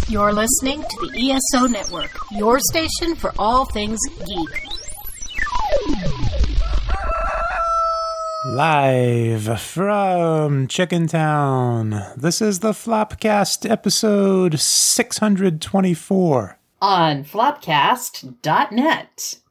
You're listening to the ESO Network, your station for all things geek. Live from Chicken Town, this is the Flopcast episode 624. On flopcast.net.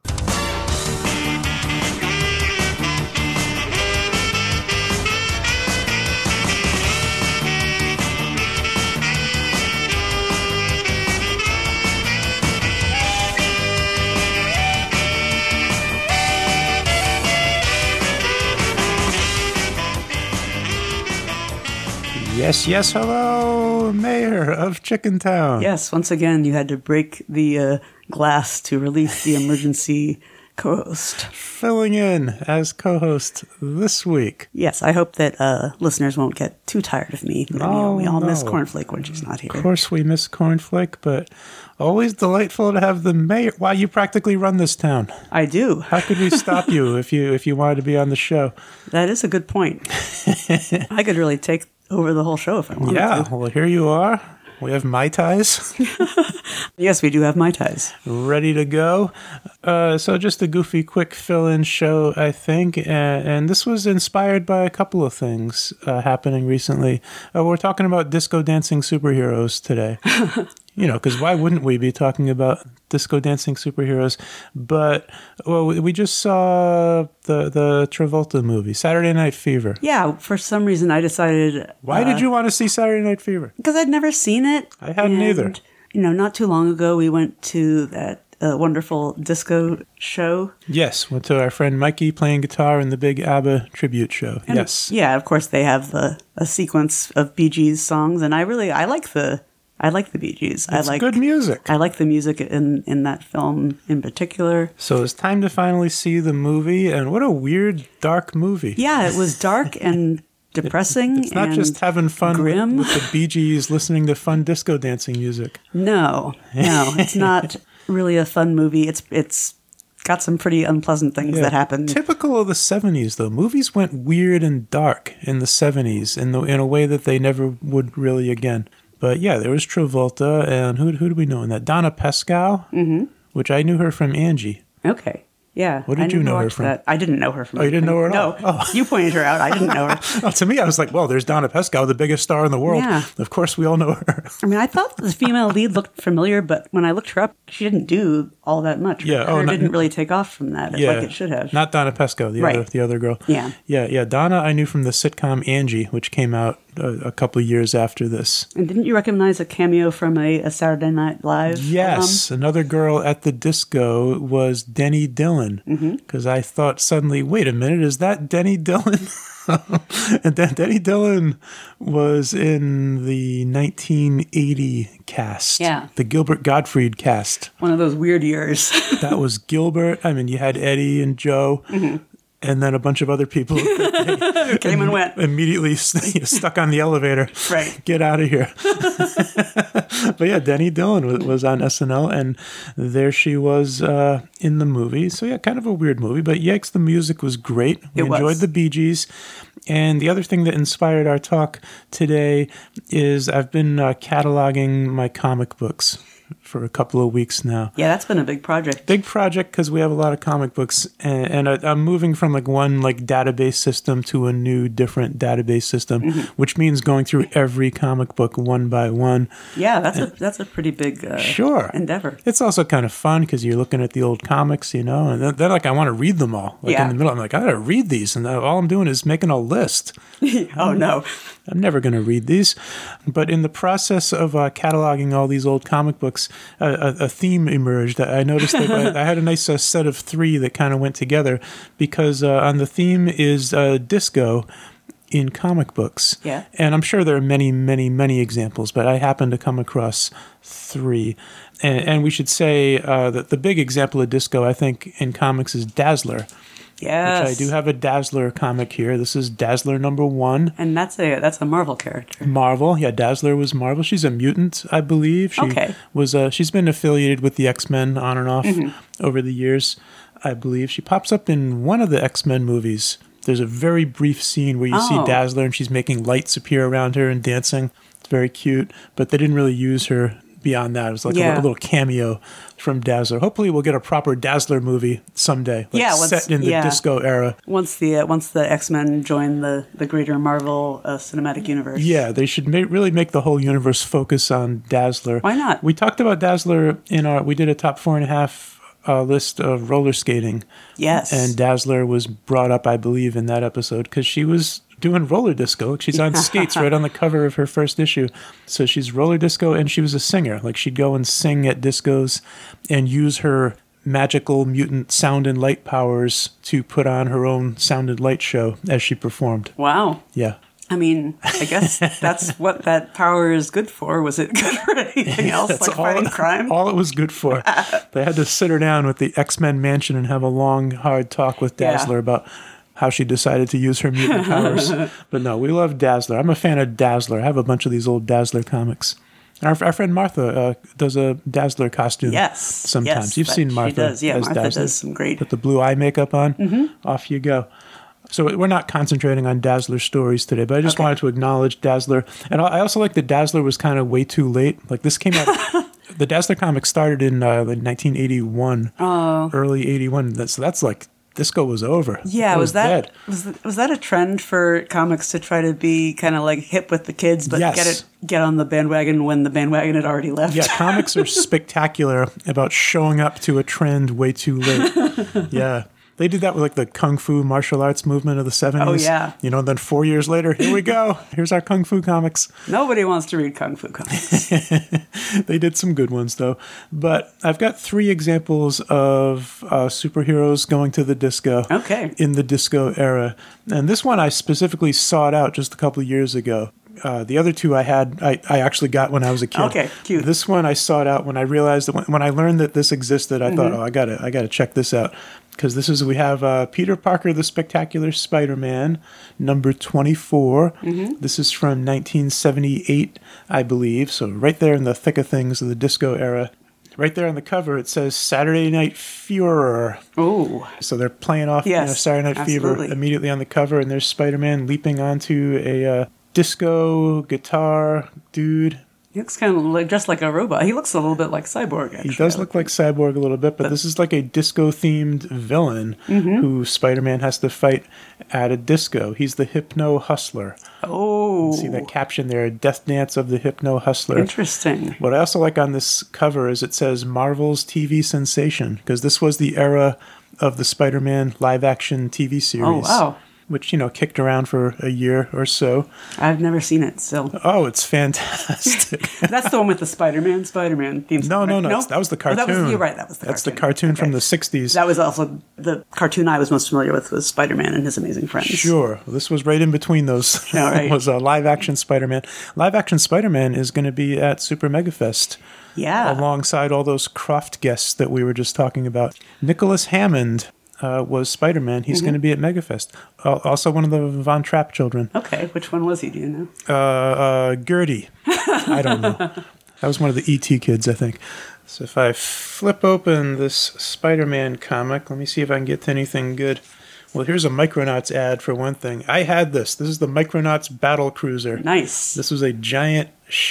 Yes, hello, Mayor of Chicken Town. Yes, once again, you had to break the glass to release the emergency co-host. Filling in as co-host this week. Yes, I hope that listeners won't get too tired of me. We all miss Cornflake when she's not here. Of course we miss Cornflake, but always delightful to have the mayor. Wow, you practically run this town. I do. How could we stop you if you wanted to be on the show? That is a good point. I could really take over the whole show if I wanted to. Yeah, well, here you are. We have Mai Tais. Yes, we do have Mai Tais. Ready to go. So just a goofy, quick fill-in show, I think. And this was inspired by a couple of things happening recently. We're talking about disco dancing superheroes today. You know, because why wouldn't we be talking about disco dancing superheroes? But, well, we just saw the Travolta movie, Saturday Night Fever. Yeah, for some reason I decided... Why did you want to see Saturday Night Fever? Because I'd never seen it. I hadn't either. You know, not too long ago we went to that wonderful disco show. Yes, went to our friend Mikey playing guitar in the big ABBA tribute show. And yes. Yeah, of course they have a sequence of Bee Gees songs, and I like the Bee Gees. It's good music. I like the music in that film in particular. So it's time to finally see the movie, and what a weird, dark movie. Yeah, it was dark and depressing. It's not and just having fun grim. with the Bee Gees listening to fun disco dancing music. No, it's not really a fun movie. It's got some pretty unpleasant things that happen. Typical of the 70s, though. Movies went weird and dark in the 70s in a way that they never would really again. But yeah, there was Travolta, and who do we know in that? Donna Pescow, which I knew her from Angie. Okay, yeah. What did you know her from? That. I didn't know her from. Oh, you didn't know her at all? No, you pointed her out. I didn't know her. Well, to me, I was like, well, there's Donna Pescow, the biggest star in the world. Yeah. Of course, we all know her. I mean, I thought the female lead looked familiar, but when I looked her up, she didn't do all that much. Yeah, Her didn't really take off from that like it should have. Not Donna Pescow, the other girl. Yeah. Donna, I knew from the sitcom Angie, which came out a couple of years after this. And didn't you recognize a cameo from a Saturday Night Live? Yes, another girl at the disco was Denny Dillon, because I thought suddenly, wait a minute, is that Denny Dillon? And then Denny Dillon was in the 1980 cast. Yeah. The Gilbert Gottfried cast. One of those weird years. That was Gilbert. I mean, you had Eddie and Joe. And then a bunch of other people came and went. Immediately stuck on the elevator. Right. Get out of here. But yeah, Denny Dillon was on SNL, and there she was in the movie. So yeah, kind of a weird movie, but yikes, the music was great. We enjoyed the Bee Gees. And the other thing that inspired our talk today is I've been cataloging my comic books for a couple of weeks now. Yeah, that's been a big project. Big project because we have a lot of comic books, and I'm moving from one database system to a new, different database system, which means going through every comic book one by one. Yeah, that's a pretty big endeavor. It's also kind of fun because you're looking at the old comics, and then I want to read them all. In the middle, I'm like, I gotta read these, and all I'm doing is making a list. Oh no. I'm never going to read these. But in the process of cataloging all these old comic books, a theme emerged. I noticed that I had a nice set of three that kind of went together because on the theme is disco in comic books. Yeah. And I'm sure there are many, many, many examples, but I happened to come across three. And we should say that the big example of disco, I think, in comics is Dazzler. Yes. Which I do have a Dazzler comic here. This is Dazzler #1. And that's a Marvel character. Marvel, yeah. Dazzler was Marvel. She's a mutant, I believe. She's been affiliated with the X-Men on and off over the years, I believe. She pops up in one of the X-Men movies. There's a very brief scene where you see Dazzler and she's making lights appear around her and dancing. It's very cute, but they didn't really use her beyond that. It was like Yeah. a little cameo from Dazzler. Hopefully we'll get a proper Dazzler movie someday. Set in the disco era. Once the X-Men join the greater Marvel cinematic universe. Yeah, they should really make the whole universe focus on Dazzler. Why not? We talked about Dazzler we did a top 4.5 list of roller skating. Yes. And Dazzler was brought up, I believe, in that episode because she was doing roller disco. She's on skates right on the cover of her first issue. So she's roller disco, and she was a singer. Like, she'd go and sing at discos and use her magical mutant sound and light powers to put on her own sound and light show as she performed. Wow. Yeah. I mean, I guess that's what that power is good for. Was it good for anything else, like fighting crime? All it was good for. They had to sit her down with the X-Men mansion and have a long, hard talk with Dazzler about how she decided to use her mutant powers. But no, we love Dazzler. I'm a fan of Dazzler. I have a bunch of these old Dazzler comics. Our friend Martha does a Dazzler costume. Yes. Sometimes. Yes, You've seen Martha. She does. Yeah, as Martha Dazzler. does some great. Put the blue eye makeup on. Off you go. So we're not concentrating on Dazzler stories today, but I just wanted to acknowledge Dazzler. And I also like that Dazzler was kind of way too late. Like, this came out... The Dazzler comic started in 1981. Early 81. So that's like... Disco was over. Yeah, was dead. that a trend for comics to try to be kind of like hip with the kids, but get on the bandwagon when the bandwagon had already left? Yeah, comics are spectacular about showing up to a trend way too late. Yeah. They did that with like the Kung Fu martial arts movement of the 70s. Oh, yeah. You know, then 4 years later, here we go. Here's our Kung Fu comics. Nobody wants to read Kung Fu comics. They did some good ones, though. But I've got 3 examples of superheroes going to the disco in the disco era. And this one I specifically sought out just a couple of years ago. The other 2 I actually got when I was a kid. Okay, cute. This one I sought out when I realized that when I learned that this existed, I thought, I gotta check this out. Because we have Peter Parker, the Spectacular Spider-Man, number 24. This is from 1978, I believe. So right there in the thick of things of the disco era. Right there on the cover, it says Saturday Night Fever. Oh. So they're playing off Saturday Night Fever immediately on the cover, and there's Spider-Man leaping onto a disco guitar dude. He looks kind of like just like a robot. He looks a little bit like Cyborg, actually. He does look like Cyborg a little bit, but this is like a disco-themed villain who Spider-Man has to fight at a disco. He's the Hypno Hustler. Oh. See that caption there, Death Dance of the Hypno Hustler. Interesting. What I also like on this cover is it says Marvel's TV Sensation, because this was the era of the Spider-Man live-action TV series. Oh, wow. Which, kicked around for a year or so. I've never seen it, so. Oh, it's fantastic. That's the one with the Spider-Man theme song. No. That was the cartoon. You're right, that was the cartoon. That's the cartoon from the 60s. That was also the cartoon I was most familiar with was Spider-Man and His Amazing Friends. Sure. This was right in between those. All right. It was a live-action Spider-Man. Live-action Spider-Man is going to be at Super Mega Fest. Yeah. Alongside all those Croft guests that we were just talking about. Nicholas Hammond was Spider-Man. He's going to be at MegaFest. Also one of the Von Trapp children. Okay, which one was he? Do you know? Gertie. I don't know. That was one of the E.T. kids, I think. So if I flip open this Spider-Man comic, let me see if I can get to anything good. Well, here's a Micronauts ad for one thing. I had this. This is the Micronauts Battle Cruiser. Nice. This was a giant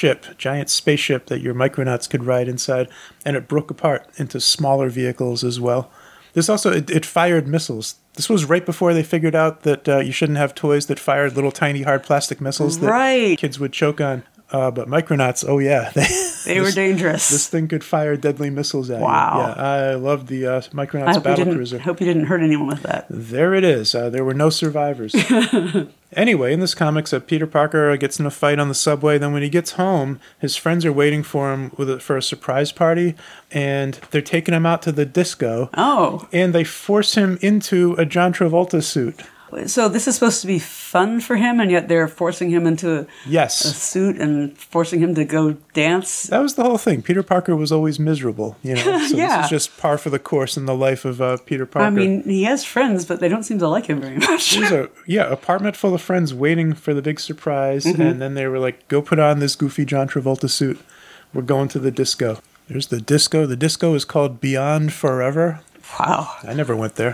spaceship that your Micronauts could ride inside, and it broke apart into smaller vehicles as well. This also, it fired missiles. This was right before they figured out that you shouldn't have toys that fired little tiny hard plastic missiles that kids would choke on. But Micronauts, oh yeah. They were dangerous. This thing could fire deadly missiles at you. Wow. Yeah, I love the Micronauts Battle Cruiser. I hope you didn't hurt anyone with that. There it is. There were no survivors. Anyway, in this comics, Peter Parker gets in a fight on the subway. Then when he gets home, his friends are waiting for him for a surprise party, and they're taking him out to the disco. Oh. And they force him into a John Travolta suit. So this is supposed to be fun for him, and yet they're forcing him into a suit and forcing him to go dance? That was the whole thing. Peter Parker was always miserable, So This is just par for the course in the life of Peter Parker. I mean, he has friends, but they don't seem to like him very much. There's apartment full of friends waiting for the big surprise, and then they were like, go put on this goofy John Travolta suit. We're going to the disco. There's the disco. The disco is called Beyond Forever. Wow. I never went there.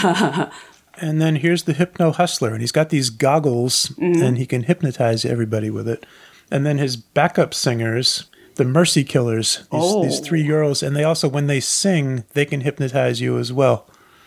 And then here's the Hypno Hustler, and he's got these goggles, and he can hypnotize everybody with it. And then his backup singers, the Mercy Killers, these 3 girls. And they also, when they sing, they can hypnotize you as well.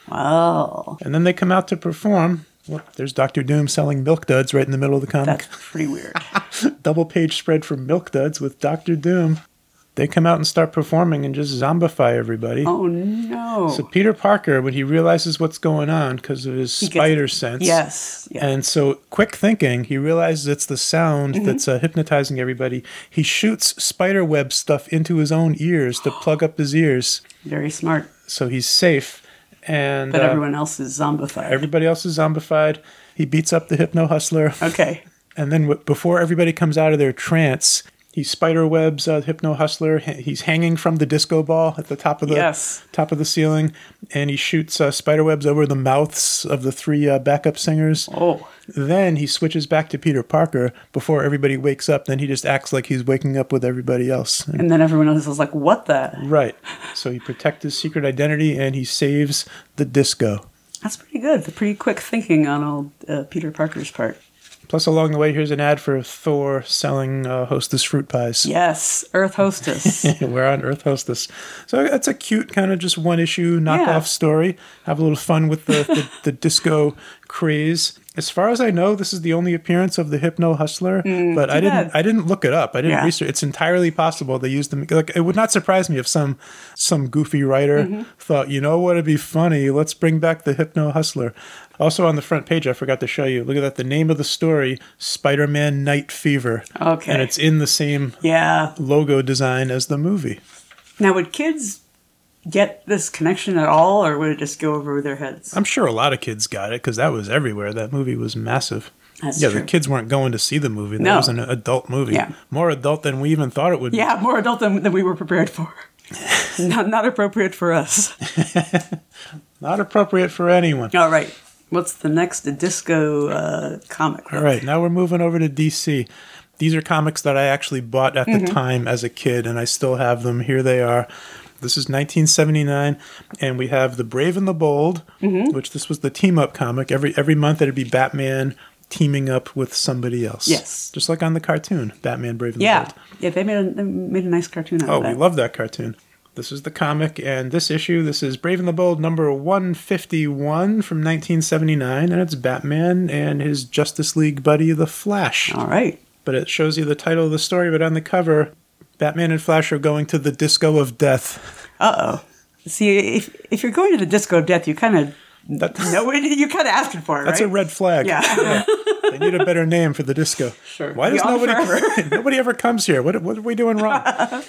Wow. And then they come out to perform. Well, there's Dr. Doom selling Milk Duds right in the middle of the comic. That's pretty weird. Double page spread for Milk Duds with Dr. Doom. They come out and start performing and just zombify everybody. Oh, no. So Peter Parker, when he realizes what's going on because of his spider sense. Yes. Yeah. And so quick thinking, he realizes it's the sound that's hypnotizing everybody. He shoots spider web stuff into his own ears to plug up his ears. Very smart. So he's safe. But everyone else is zombified. Everybody else is zombified. He beats up the Hypno Hustler. Okay. And then before everybody comes out of their trance, he spider webs Hypno Hustler. He's hanging from the disco ball at the top of the ceiling, and he shoots spider webs over the mouths of the 3 backup singers. Oh. Then he switches back to Peter Parker before everybody wakes up. Then he just acts like he's waking up with everybody else. And then everyone else is like, what the? Right. So he protects his secret identity, and he saves the disco. That's pretty good. The pretty quick thinking on old Peter Parker's part. Plus, along the way, here's an ad for Thor selling Hostess fruit pies. Yes, Earth Hostess. We're on Earth Hostess. So it's a cute kind of just one-issue knockoff story. Have a little fun with the disco craze. As far as I know, this is the only appearance of the Hypno Hustler, but I didn't look it up. I didn't research. It's entirely possible they used them. Like, it would not surprise me if some goofy writer thought, you know what, it'd be funny. Let's bring back the Hypno Hustler. Also on the front page, I forgot to show you. Look at that. The name of the story, Spider-Man Night Fever. Okay. And it's in the same logo design as the movie. Now, would kids get this connection at all, or would it just go over their heads? I'm sure a lot of kids got it because that was everywhere. That movie was massive. That's true. The kids weren't going to see the movie. That was an adult movie. Yeah. More adult than we even thought it would be. Yeah, more adult than we were prepared for. Not appropriate for us. Not appropriate for anyone. All right. What's the next disco comic? All right. Now we're moving over to DC. These are comics that I actually bought at the time as a kid, and I still have them. Here they are. This is 1979, and we have The Brave and the Bold, which this was the team-up comic. Every month it'd be Batman teaming up with somebody else. Yes. Just like on the cartoon, Batman, Brave and the Bold. Yeah, they made a nice cartoon out of that. Oh, we love that cartoon. This is the comic, and this is Brave and the Bold number 151 from 1979, and it's Batman and his Justice League buddy, the Flash. All right. But it shows you the title of the story, but on the cover, Batman and Flash are going to the Disco of Death. Uh-oh. See, if you're going to the Disco of Death, you kind of know you're kind of asking for it, That's right? a red flag. Yeah. They need a better name for the disco. Sure. Why does nobody ever comes here? What are we doing wrong?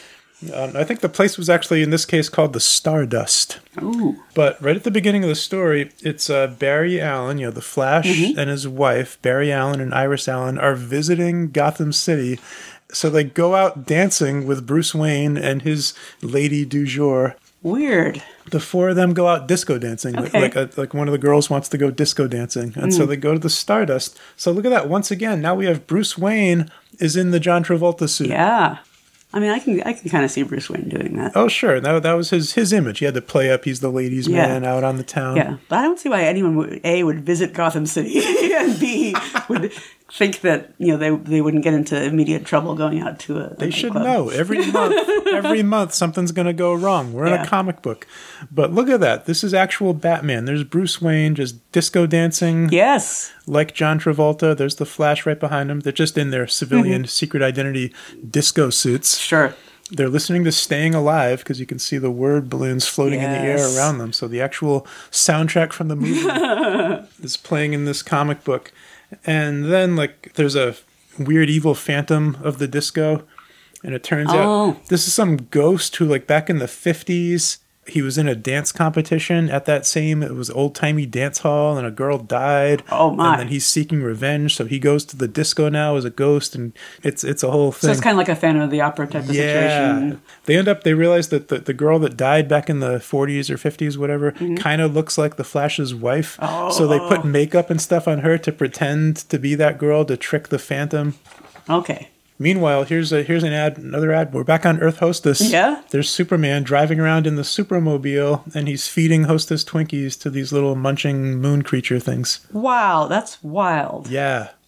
I think the place was actually, in this case, called the Stardust. Ooh. But right at the beginning of the story, it's Barry Allen, the Flash, and his wife, Barry Allen and Iris Allen, are visiting Gotham City. So they go out dancing with Bruce Wayne and his lady du jour. Weird. The 4 of them go out disco dancing. Okay. Like one of the girls wants to go disco dancing. And so they go to the Stardust. So look at that. Once again, now we have Bruce Wayne is in the John Travolta suit. Yeah. I mean, I can kind of see Bruce Wayne doing that. Oh, sure. That was his image. He had to play up. He's the ladies' man out on the town. Yeah, but I don't see why anyone would visit Gotham City and B would think that they wouldn't get into immediate trouble going out to a. They should know every month something's going to go wrong. We're in a comic book, but look at that. This is actual Batman. There's Bruce Wayne just disco dancing. Yes. Like John Travolta. There's the Flash right behind him. They're just in their civilian secret identity disco suits. Sure. They're listening to Staying Alive because you can see the word balloons floating in the air around them. So the actual soundtrack from the movie is playing in this comic book. And then there's a weird evil phantom of the disco. And it turns out this is some ghost who back in the 50s, he was in a dance competition at it was old-timey dance hall, and a girl died. Oh, my. And then he's seeking revenge, so he goes to the disco now as a ghost, and it's a whole thing. So it's kind of like a Phantom of the Opera type of situation. They realize that the girl that died back in the 40s or 50s, whatever, kind of looks like the Flash's wife. Oh. So they put makeup and stuff on her to pretend to be that girl to trick the Phantom. Okay. Meanwhile, here's another ad. We're back on Earth Hostess. Yeah. There's Superman driving around in the Supermobile, and he's feeding Hostess Twinkies to these little munching moon creature things. Wow, that's wild. Yeah.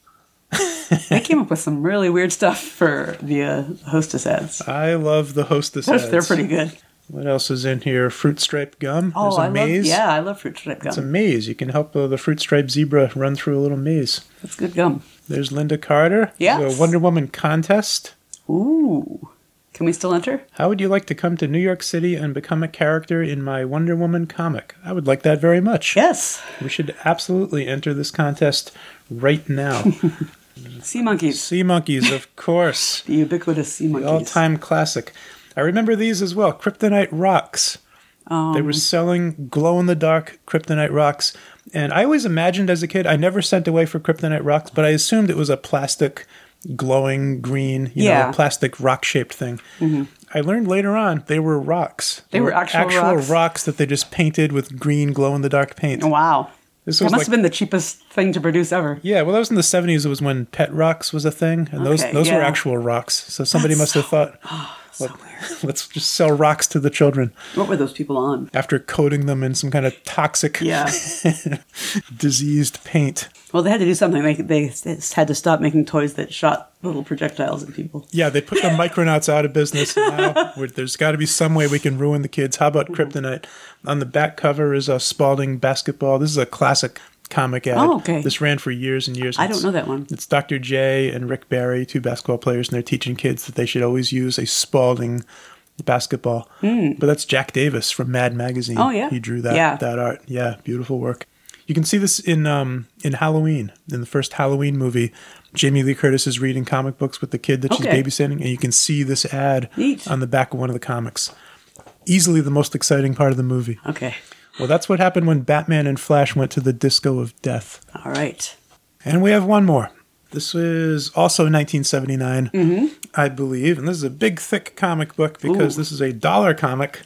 They came up with some really weird stuff for the Hostess ads. I love the Hostess ads. They're pretty good. What else is in here? Fruit stripe gum. Oh, There's a maze. I love fruit stripe gum. It's a maze. You can help the fruit stripe zebra run through a little maze. That's good gum. There's Linda Carter. Yes. There's a Wonder Woman contest. Ooh. Can we still enter? How would you like to come to New York City and become a character in my Wonder Woman comic? I would like that very much. Yes. We should absolutely enter this contest right now. Sea monkeys. Sea monkeys, of course. The ubiquitous sea monkeys. The all-time classic. I remember these as well. Kryptonite rocks. They were selling glow-in-the-dark kryptonite rocks. And I always imagined as a kid, I never sent away for kryptonite rocks, but I assumed it was a plastic glowing green, plastic rock-shaped thing. Mm-hmm. I learned later on they were rocks. They were actual rocks that they just painted with green glow-in-the-dark paint. Wow. This must have been the cheapest thing to produce ever. Yeah, well, that was in the 70s. It was when pet rocks was a thing, and those were actual rocks. So somebody must have thought, let's just sell rocks to the children. What were those people on? After coating them in some kind of toxic, diseased paint. Well, they had to do something. They had to stop making toys that shot little projectiles at people. Yeah, they put the Micronauts out of business. Now there's got to be some way we can ruin the kids. How about kryptonite? On the back cover is a Spalding basketball. This is a classic comic ad. Oh, okay. This ran for years and years. I don't know that one. It's Dr. J and Rick Barry, two basketball players, and they're teaching kids that they should always use a Spalding basketball. But that's Jack Davis from Mad Magazine. Oh, yeah? He drew that art. Yeah, beautiful work. You can see this in Halloween, in the first Halloween movie. Jamie Lee Curtis is reading comic books with the kid that she's babysitting, and you can see this ad on the back of one of the comics. Easily the most exciting part of the movie. Okay. Well, that's what happened when Batman and Flash went to the Disco of Death. All right. And we have one more. This is also 1979, I believe. And this is a big, thick comic book because this is a dollar comic.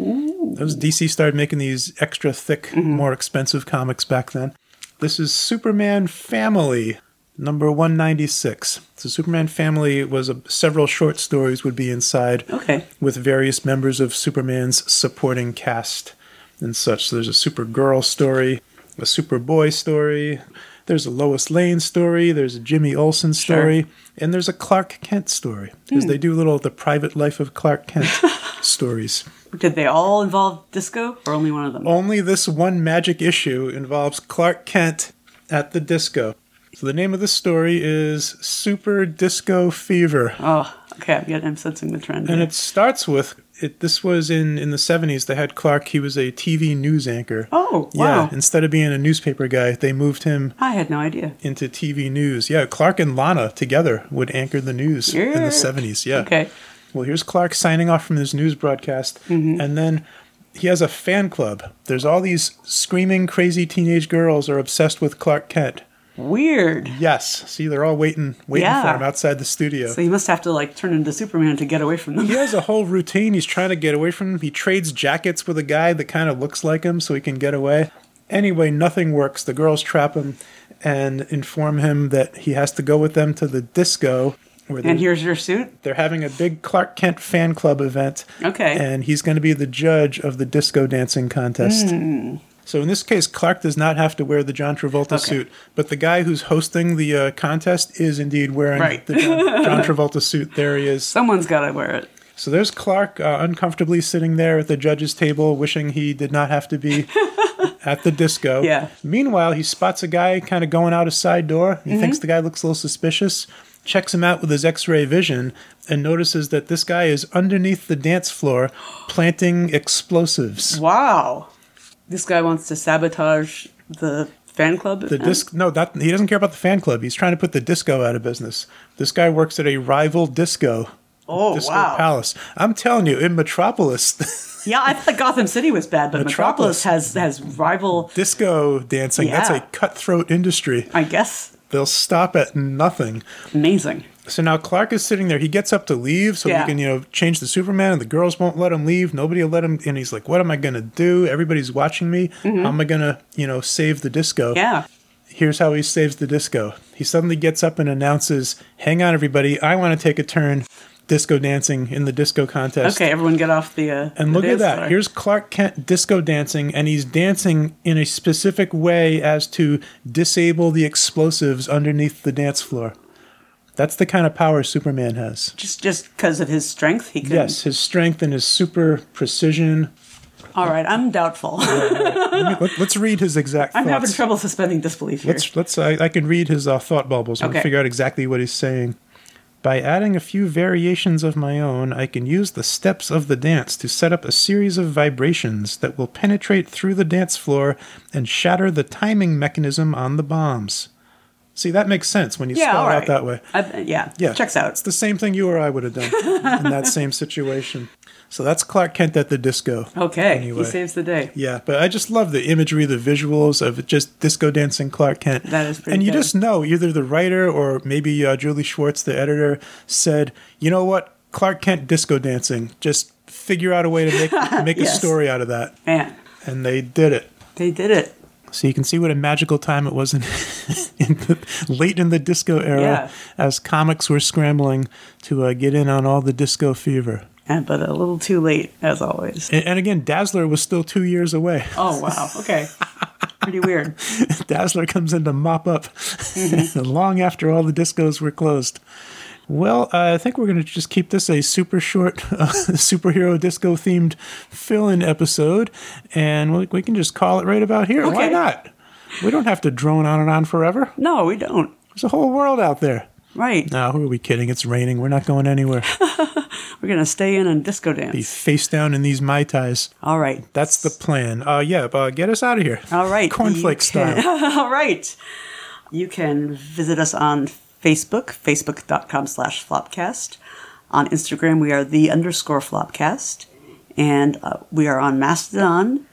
Those DC started making these extra thick, more expensive comics back then. This is Superman Family, number 196. So Superman Family was several short stories would be inside with various members of Superman's supporting cast and such. So there's a Supergirl story, a Superboy story, there's a Lois Lane story, there's a Jimmy Olsen story, and there's a Clark Kent story. Because they do the private life of Clark Kent stories. Did they all involve disco, or only one of them? Only this one magic issue involves Clark Kent at the disco. So the name of the story is Super Disco Fever. Oh, okay, I'm sensing the trend. And it starts with... This was in the 70s. They had Clark. He was a TV news anchor. Oh, wow. Yeah, instead of being a newspaper guy, they moved him... I had no idea. ...into TV news. Yeah, Clark and Lana together would anchor the news in the 70s. Yeah. Okay. Well, here's Clark signing off from his news broadcast. And then he has a fan club. There's all these screaming, crazy teenage girls are obsessed with Clark Kent. Weird. Yes. See, they're all waiting for him outside the studio. So he must have to turn into Superman to get away from them. He has a whole routine. He's trying to get away from them. He trades jackets with a guy that kind of looks like him so he can get away. Anyway, nothing works. The girls trap him and inform him that he has to go with them to the disco. And here's your suit? They're having a big Clark Kent fan club event. Okay. And he's going to be the judge of the disco dancing contest. So in this case, Clark does not have to wear the John Travolta suit, but the guy who's hosting the contest is indeed wearing the John Travolta suit. There he is. Someone's got to wear it. So there's Clark uncomfortably sitting there at the judge's table, wishing he did not have to be at the disco. Yeah. Meanwhile, he spots a guy kind of going out a side door. He thinks the guy looks a little suspicious, checks him out with his X-ray vision, and notices that this guy is underneath the dance floor planting explosives. Wow. This guy wants to sabotage the fan club? He doesn't care about the fan club. He's trying to put the disco out of business. This guy works at a rival disco. Disco Palace. I'm telling you, in Metropolis... Yeah, I thought Gotham City was bad, but Metropolis has rival... Disco dancing. Yeah. That's a cutthroat industry. I guess. They'll stop at nothing. Amazing. So now Clark is sitting there. He gets up to leave so he can, change the Superman, and the girls won't let him leave. Nobody will let him. And he's like, what am I going to do? Everybody's watching me. How am I going to, save the disco? Yeah. Here's how he saves the disco. He suddenly gets up and announces, hang on, everybody. I want to take a turn disco dancing in the disco contest. Okay, everyone get off the And look at dance that. floor. Here's Clark Kent disco dancing, and he's dancing in a specific way as to disable the explosives underneath the dance floor. That's the kind of power Superman has. Just because of his strength, he can. Yes, his strength and his super precision. All right, I'm doubtful. Let's read his exact I'm thoughts. having trouble suspending disbelief here. I can read his thought bubbles and Okay. figure out exactly what he's saying. By adding a few variations of my own, I can use the steps of the dance to set up a series of vibrations that will penetrate through the dance floor and shatter the timing mechanism on the bombs. See, that makes sense when you Yeah, spell all it out right. that way. Yeah, checks out. It's the same thing you or I would have done in that same situation. So that's Clark Kent at the disco. Okay, Anyway. he saves the day. Yeah, but I just love the imagery, the visuals of just disco dancing Clark Kent. That is pretty And you good. just know, either the writer or maybe Julie Schwartz, the editor, said, you know what, Clark Kent disco dancing. Just figure out a way to make a Yes. story out of that. Man, And they did it. they did it. So you can see what a magical time it was late in the disco era, Yeah. as comics were scrambling to get in on all the disco fever. But a little too late, as always. And again, Dazzler was still 2 years away. Oh, wow. Okay. Pretty weird. Dazzler comes in to mop up long after all the discos were closed. Well, I think we're going to just keep this a super short superhero disco themed fill-in episode, and we can just call it right about here. Okay. Why not? We don't have to drone on and on forever. No, we don't. There's a whole world out there. Right. No, who are we kidding? It's raining. We're not going anywhere. We're going to stay in and disco Be dance. face down in these Mai Tais. All right. That's the plan. Get us out of here. All right. Cornflake style. All right. You can visit us on Facebook, facebook.com/Flopcast. On Instagram, we are _Flopcast. And we are on Mastodon,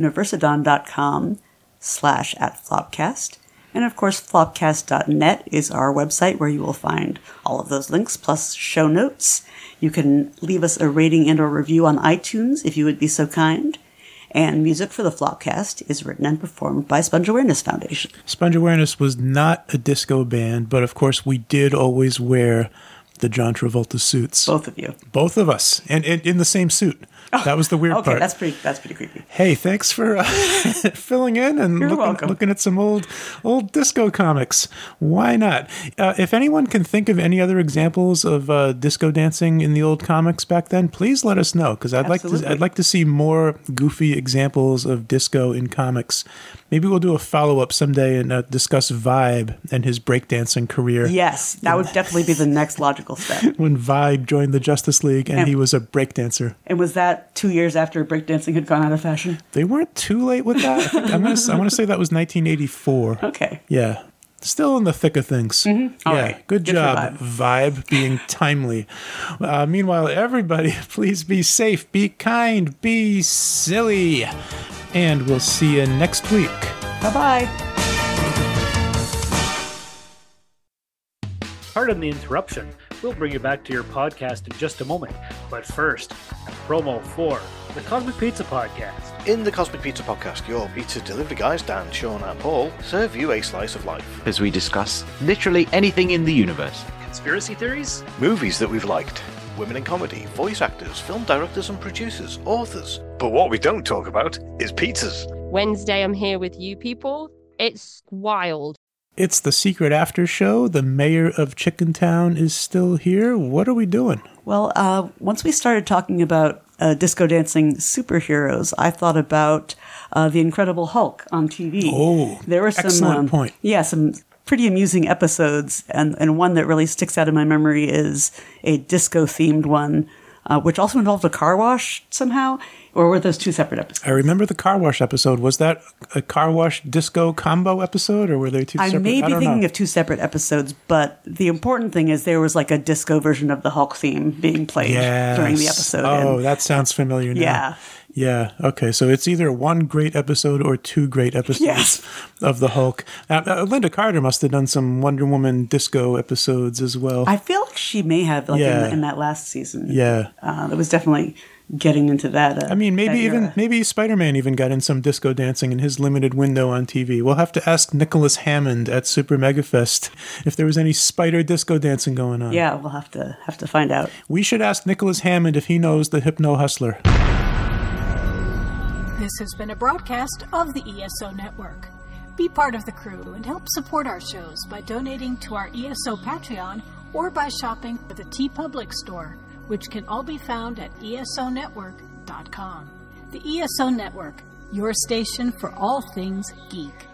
universidon.com/@Flopcast. And of course, flopcast.net is our website where you will find all of those links plus show notes. You can leave us a rating and or review on iTunes if you would be so kind. And music for the Flopcast is written and performed by Sponge Awareness Foundation. Sponge Awareness was not a disco band, but of course we did always wear the John Travolta suits. Both of you. Both of us, and in the same suit. That was the weird Okay, part. that's pretty creepy. Hey, thanks for filling in and You're welcome. looking at some old disco comics. Why not? If anyone can think of any other examples of disco dancing in the old comics back then, please let us know, because I'd Absolutely. like to see more goofy examples of disco in comics. Maybe we'll do a follow-up someday and discuss Vibe and his breakdancing career. Yes, that would definitely be the next logical step. When Vibe joined the Justice League and he was a breakdancer. And was that 2 years after breakdancing had gone out of fashion? They weren't too late with that. I want to say that was 1984. Okay. Yeah. Still in the thick of things. All Yeah. right. Good Good for job, Vibe, being timely. Meanwhile, everybody, please be safe, be kind, be silly. And we'll see you next week. Bye-bye. Pardon the interruption. We'll bring you back to your podcast in just a moment. But first, promo for the Cosmic Pizza Podcast. In the Cosmic Pizza Podcast, your pizza delivery guys, Dan, Sean, and Paul, serve you a slice of life. As we discuss literally anything in the universe. Conspiracy theories? Movies that we've liked, women in comedy, voice actors, film directors and producers, authors. But what we don't talk about is pizzas. Wednesday, I'm here with you people. It's wild. It's the secret after show. The mayor of Chicken Town is still here. What are we doing? Well, once we started talking about disco dancing superheroes, I thought about The Incredible Hulk on TV. Oh, there were some excellent point. Yeah, some pretty amusing episodes, and one that really sticks out in my memory is a disco-themed one, which also involved a car wash somehow, or were those two separate episodes? I remember the car wash episode. Was that a car wash disco combo episode, or were they two I separate? may be don't thinking know. of two separate episodes, but the important thing is there was like a disco version of the Hulk theme being played during the episode. Oh, and that sounds familiar now. Yeah. Yeah, okay, so it's either one great episode or two great episodes of the Hulk. Linda Carter must have done some Wonder Woman disco episodes as well. I feel like she may have, like in that last season. Yeah. It was definitely getting into that. I mean, maybe Spider-Man even got in some disco dancing in his limited window on TV. We'll have to ask Nicholas Hammond at Super Mega Fest if there was any spider disco dancing going on. Yeah, we'll have to find out. We should ask Nicholas Hammond if he knows the Hypno Hustler. This has been a broadcast of the ESO Network. Be part of the crew and help support our shows by donating to our ESO Patreon or by shopping at the TeePublic store, which can all be found at esonetwork.com. The ESO Network, your station for all things geek.